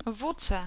WC.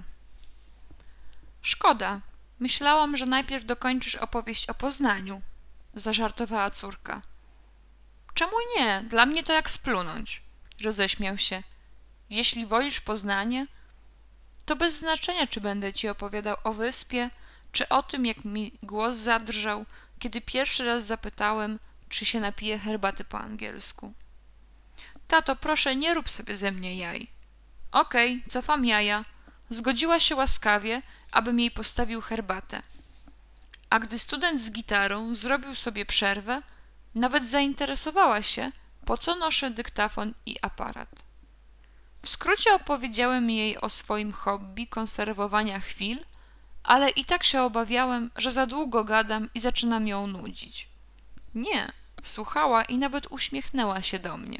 Szkoda. Myślałam, że najpierw dokończysz opowieść o Poznaniu. Zażartowała córka. Czemu nie? Dla mnie to jak splunąć. Roześmiał się. Jeśli wolisz Poznanie, to bez znaczenia, czy będę ci opowiadał o wyspie, czy o tym, jak mi głos zadrżał, kiedy pierwszy raz zapytałem, czy się napije herbaty po angielsku. Tato, proszę, nie rób sobie ze mnie jaj. Okej, cofam jaja. Zgodziła się łaskawie, abym jej postawił herbatę. A gdy student z gitarą zrobił sobie przerwę, nawet zainteresowała się, po co noszę dyktafon i aparat. W skrócie opowiedziałem jej o swoim hobby konserwowania chwil, ale i tak się obawiałem, że za długo gadam i zaczynam ją nudzić. Nie, słuchała i nawet uśmiechnęła się do mnie.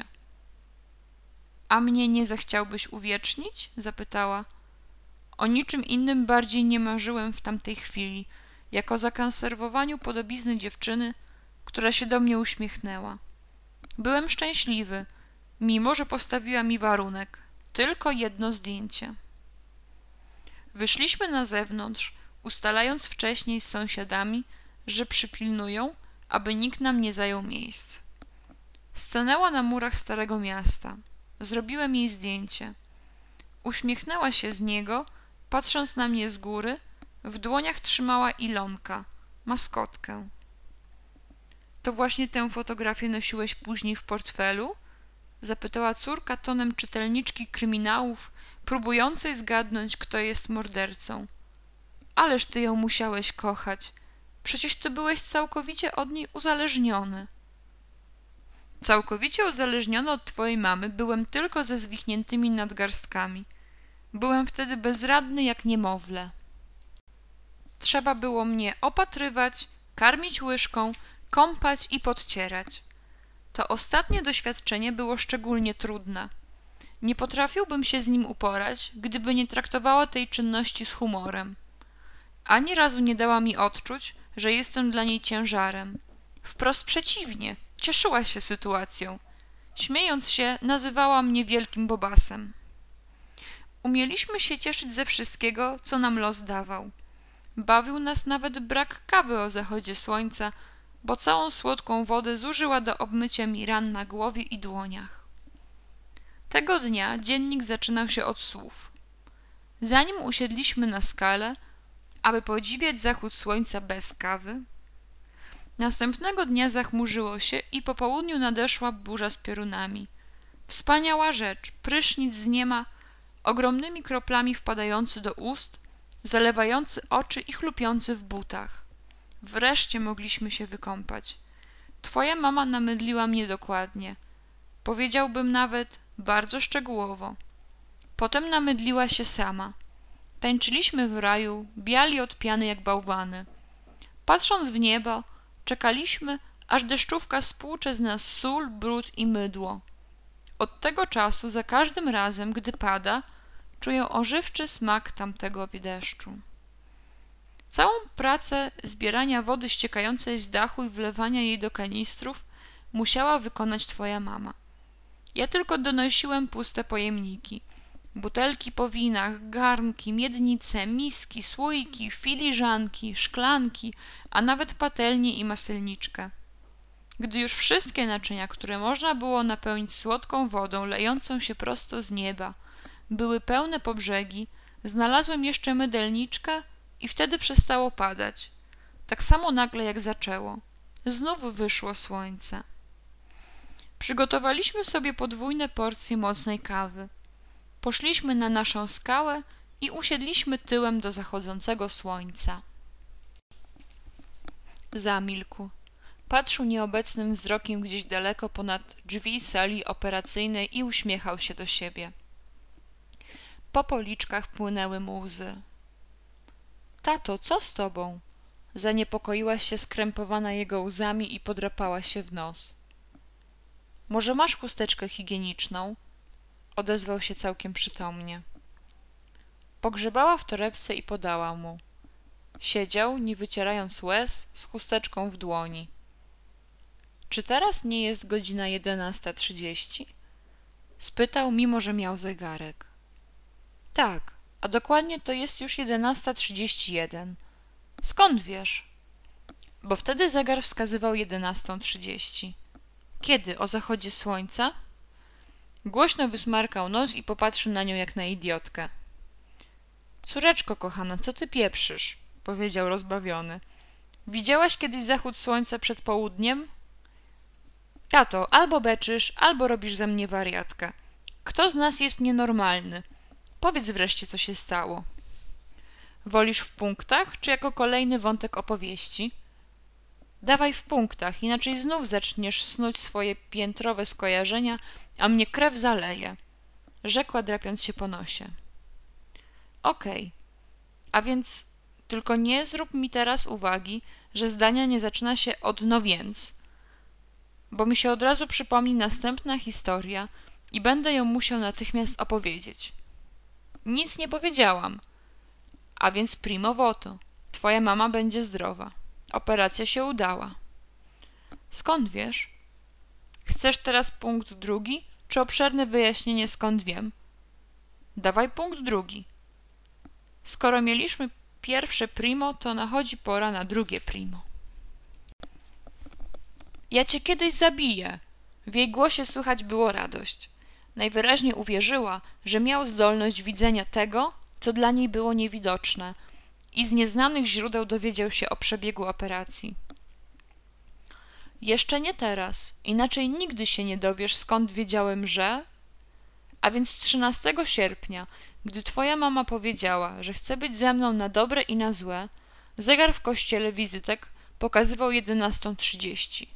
A mnie nie zechciałbyś uwiecznić? Zapytała. O niczym innym bardziej nie marzyłem w tamtej chwili, jak o zakonserwowaniu podobizny dziewczyny, która się do mnie uśmiechnęła. Byłem szczęśliwy, mimo że postawiła mi warunek. Tylko jedno zdjęcie. Wyszliśmy na zewnątrz, ustalając wcześniej z sąsiadami, że przypilnują, aby nikt nam nie zajął miejsc. Stanęła na murach Starego Miasta. Zrobiłem jej zdjęcie. Uśmiechnęła się z niego, patrząc na mnie z góry, w dłoniach trzymała Ilonka, maskotkę. To właśnie tę fotografię nosiłeś później w portfelu? Zapytała córka tonem czytelniczki kryminałów, próbującej zgadnąć, kto jest mordercą. Ależ ty ją musiałeś kochać. Przecież ty byłeś całkowicie od niej uzależniony. Całkowicie uzależniony od twojej mamy byłem tylko ze zwichniętymi nadgarstkami. Byłem wtedy bezradny jak niemowlę. Trzeba było mnie opatrywać, karmić łyżką, kąpać i podcierać. To ostatnie doświadczenie było szczególnie trudne. Nie potrafiłbym się z nim uporać, gdyby nie traktowała tej czynności z humorem. Ani razu nie dała mi odczuć, że jestem dla niej ciężarem. Wprost przeciwnie, cieszyła się sytuacją. Śmiejąc się, nazywała mnie wielkim bobasem. Umieliśmy się cieszyć ze wszystkiego, co nam los dawał. Bawił nas nawet brak kawy o zachodzie słońca, bo całą słodką wodę zużyła do obmycia mi ran na głowie i dłoniach. Tego dnia dziennik zaczynał się od słów. Zanim usiedliśmy na skale, aby podziwiać zachód słońca bez kawy, następnego dnia zachmurzyło się i po południu nadeszła burza z piorunami. Wspaniała rzecz, prysznic z niema, ogromnymi kroplami wpadający do ust, zalewający oczy i chlupiący w butach. Wreszcie mogliśmy się wykąpać. Twoja mama namydliła mnie dokładnie. Powiedziałbym nawet bardzo szczegółowo. Potem namydliła się sama. Tańczyliśmy w raju, biali od piany jak bałwany. Patrząc w niebo, czekaliśmy, aż deszczówka spłucze z nas sól, brud i mydło. Od tego czasu za każdym razem, gdy pada, czuję ożywczy smak tamtego deszczu. Całą pracę zbierania wody ściekającej z dachu i wlewania jej do kanistrów musiała wykonać twoja mama. Ja tylko donosiłem puste pojemniki. Butelki po winach, garnki, miednice, miski, słoiki, filiżanki, szklanki, a nawet patelnię i maselniczkę. Gdy już wszystkie naczynia, które można było napełnić słodką wodą lejącą się prosto z nieba, były pełne po brzegi, znalazłem jeszcze mydelniczkę i wtedy przestało padać. Tak samo nagle jak zaczęło. Znów wyszło słońce. Przygotowaliśmy sobie podwójne porcje mocnej kawy. Poszliśmy na naszą skałę i usiedliśmy tyłem do zachodzącego słońca. Zamilkł. Patrzył nieobecnym wzrokiem gdzieś daleko ponad drzwi sali operacyjnej i uśmiechał się do siebie. Po policzkach płynęły mu łzy. Tato, co z tobą? Zaniepokoiła się skrępowana jego łzami i podrapała się w nos. Może masz chusteczkę higieniczną? Odezwał się całkiem przytomnie. Pogrzebała w torebce i podała mu. Siedział, nie wycierając łez, z chusteczką w dłoni. Czy teraz nie jest godzina 11:30? Spytał, mimo że miał zegarek. Tak, a dokładnie to jest już 11:31. Skąd wiesz? Bo wtedy zegar wskazywał 11:30. Kiedy? O zachodzie słońca? Głośno wysmarkał nos i popatrzył na nią jak na idiotkę. Córeczko kochana, co ty pieprzysz? Powiedział rozbawiony. Widziałaś kiedyś zachód słońca przed południem? Tato, albo beczysz, albo robisz ze mnie wariatkę. Kto z nas jest nienormalny? Powiedz wreszcie, co się stało. Wolisz w punktach, czy jako kolejny wątek opowieści? Dawaj w punktach, inaczej znów zaczniesz snuć swoje piętrowe skojarzenia, a mnie krew zaleje, rzekła, drapiąc się po nosie. Okej, a więc tylko nie zrób mi teraz uwagi, że zdania nie zaczyna się od no więc, bo mi się od razu przypomni następna historia i będę ją musiał natychmiast opowiedzieć. Nic nie powiedziałam. A więc primo voto. Twoja mama będzie zdrowa. Operacja się udała. Skąd wiesz? Chcesz teraz punkt drugi, czy obszerne wyjaśnienie skąd wiem? Dawaj punkt drugi. Skoro mieliśmy pierwsze primo, to nachodzi pora na drugie primo. Ja cię kiedyś zabiję. W jej głosie słychać było radość. Najwyraźniej uwierzyła, że miał zdolność widzenia tego, co dla niej było niewidoczne, i z nieznanych źródeł dowiedział się o przebiegu operacji. Jeszcze nie teraz, inaczej nigdy się nie dowiesz, skąd wiedziałem, że... A więc 13 sierpnia, gdy twoja mama powiedziała, że chce być ze mną na dobre i na złe, zegar w kościele wizytek pokazywał 11:30.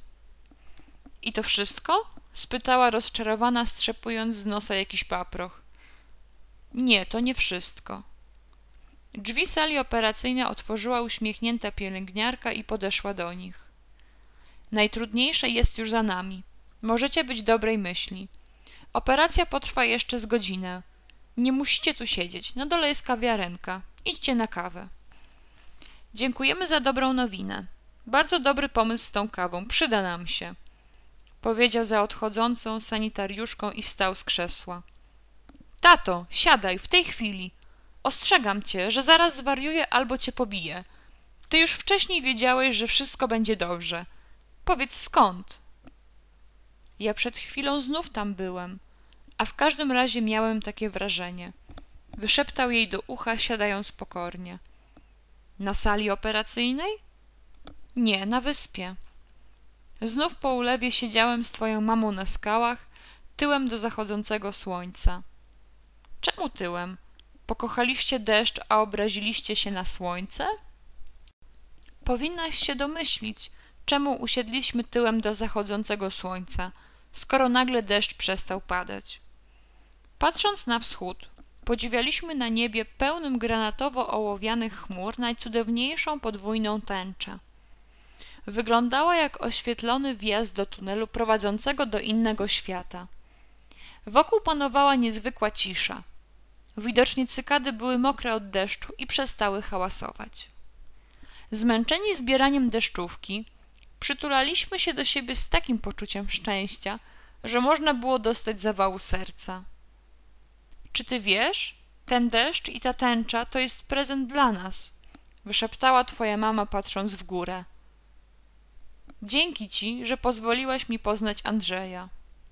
I to wszystko? Spytała rozczarowana, strzepując z nosa jakiś paproch. Nie, to nie wszystko. Drzwi sali operacyjnej otworzyła uśmiechnięta pielęgniarka i podeszła do nich. Najtrudniejsze jest już za nami. Możecie być dobrej myśli. Operacja potrwa jeszcze z godzinę. Nie musicie tu siedzieć. Na dole jest kawiarenka. Idźcie na kawę. Dziękujemy za dobrą nowinę. Bardzo dobry pomysł z tą kawą. Przyda nam się. Powiedział za odchodzącą sanitariuszką i wstał z krzesła. Tato, siadaj, w tej chwili. Ostrzegam cię, że zaraz zwariuję albo cię pobiję. Ty już wcześniej wiedziałeś, że wszystko będzie dobrze. Powiedz skąd? Ja przed chwilą znów tam byłem, a w każdym razie miałem takie wrażenie. Wyszeptał jej do ucha, siadając pokornie. Na sali operacyjnej? Nie, na wyspie. Znów po ulewie siedziałem z twoją mamą na skałach, tyłem do zachodzącego słońca. Czemu tyłem? Pokochaliście deszcz, a obraziliście się na słońce? Powinnaś się domyślić, czemu usiedliśmy tyłem do zachodzącego słońca, skoro nagle deszcz przestał padać. Patrząc na wschód, podziwialiśmy na niebie pełnym granatowo-ołowianych chmur najcudowniejszą podwójną tęczę. Wyglądała jak oświetlony wjazd do tunelu prowadzącego do innego świata. Wokół panowała niezwykła cisza. Widocznie cykady były mokre od deszczu i przestały hałasować. Zmęczeni zbieraniem deszczówki, przytulaliśmy się do siebie z takim poczuciem szczęścia, że można było dostać zawału serca. Czy ty wiesz? Ten deszcz i ta tęcza to jest prezent dla nas, wyszeptała twoja mama, patrząc w górę. Dzięki ci, że pozwoliłaś mi poznać Andrzeja.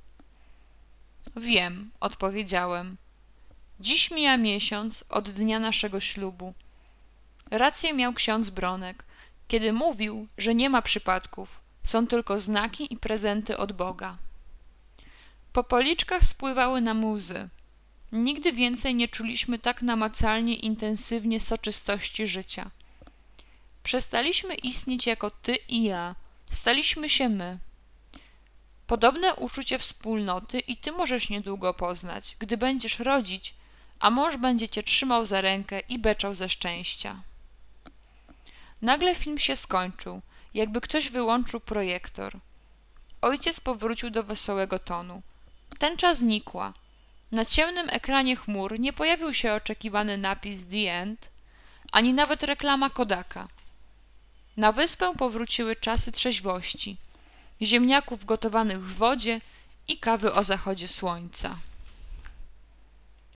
Wiem, odpowiedziałem. Dziś mija miesiąc od dnia naszego ślubu. Rację miał ksiądz Bronek, kiedy mówił, że nie ma przypadków, są tylko znaki i prezenty od Boga. Po policzkach spływały nam łzy. Nigdy więcej nie czuliśmy tak namacalnie, intensywnie soczystości życia. Przestaliśmy istnieć jako ty i ja. Staliśmy się my. Podobne uczucie wspólnoty i ty możesz niedługo poznać, gdy będziesz rodzić, a mąż będzie cię trzymał za rękę i beczał ze szczęścia. Nagle film się skończył, jakby ktoś wyłączył projektor. Ojciec powrócił do wesołego tonu. Tęcza znikła. Na ciemnym ekranie chmur nie pojawił się oczekiwany napis The End, ani nawet reklama Kodaka. Na wyspę powróciły czasy trzeźwości, ziemniaków gotowanych w wodzie i kawy o zachodzie słońca.